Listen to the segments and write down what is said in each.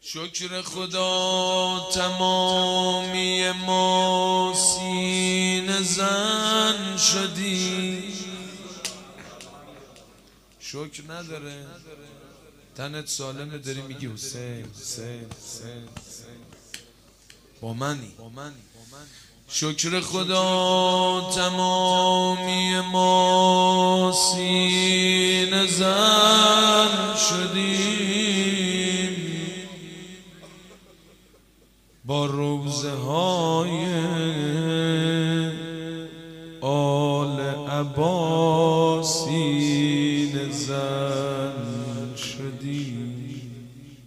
شکر خدا تمامی ما سینه زن شدی. شکر نداره تنت سالمه داری میگی حسین حسین حسین با منی. شکر خدا تمامی ما سینه زن شدیم با روزه های آل عباس سینه زن شدیم.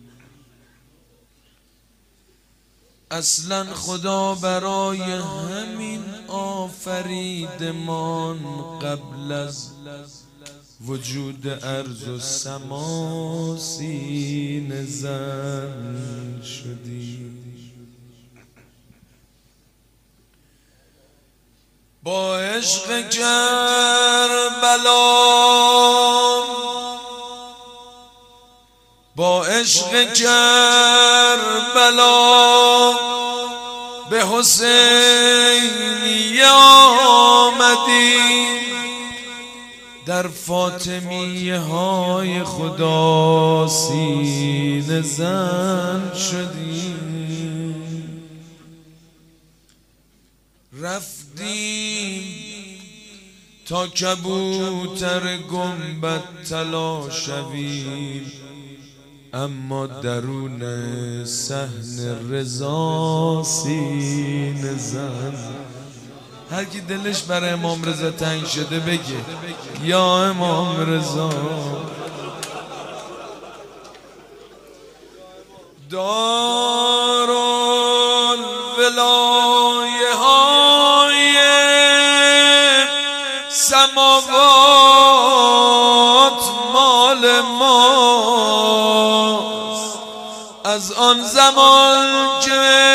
اصلا خدا برای همین آفریدمان قبل از وجود ارض و سما سینه زن شدیم. با عشق کربلا به حسینیه آمدیم، در فاطمیه های خدا سینه زن شدیم. رفتیم تا کبوتر گنبد طلا شویم، اما درون صحن رضا سینه زن. هر کی دلش برای امام رضا تنگ شده بگه یا امام رضا. دارالولایه های سماوات مال ماست، از آن زمان که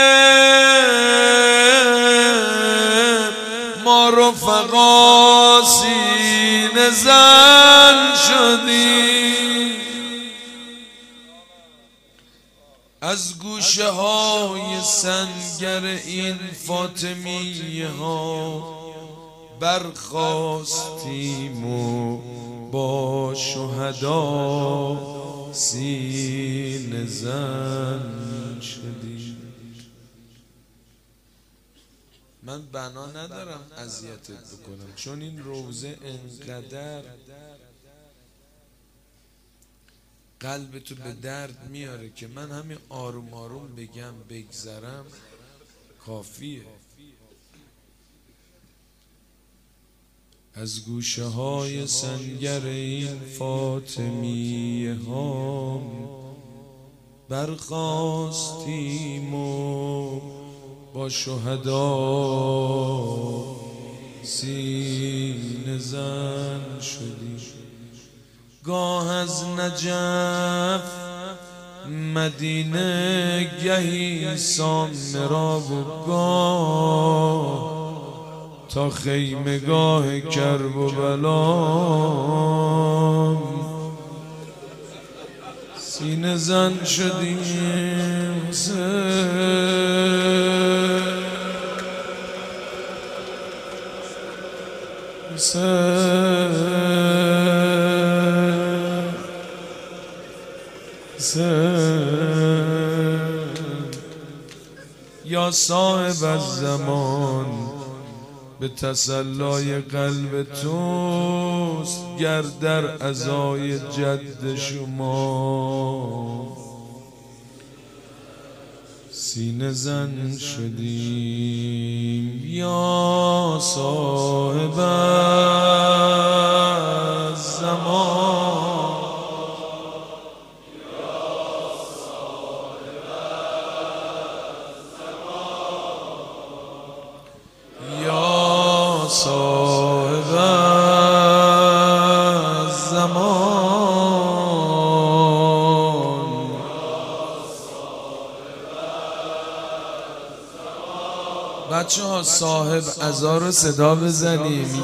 ما رفقا سینه زن شدیم. از گوشه های سنگر این فاطمیه ها برخاستیم و با شهدا سینه زن شدیم. من بنا ندارم اذیتت بکنم، چون این روزه انقدر قلبتو به درد میاره که من همین آروم آروم بگم بگذرم کافیه. از گوشه های سنگر این فاطمیه ها برخاستیم و با شهدا سینه زن شدیم. گاه از نجف مدینه گهی سامرا و گاه تا خیمگاه کرب و بلا سینه زن شدیم. یا صاحب الزمان به تسلای قلب توست گر در عزای جد شما سینه زن شدیم. یا صاحب الزمان صاحب الزمان بچه ها صاحب عزا رو صدا بزنیم.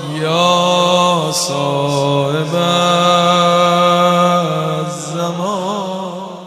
یا صاحب الزمان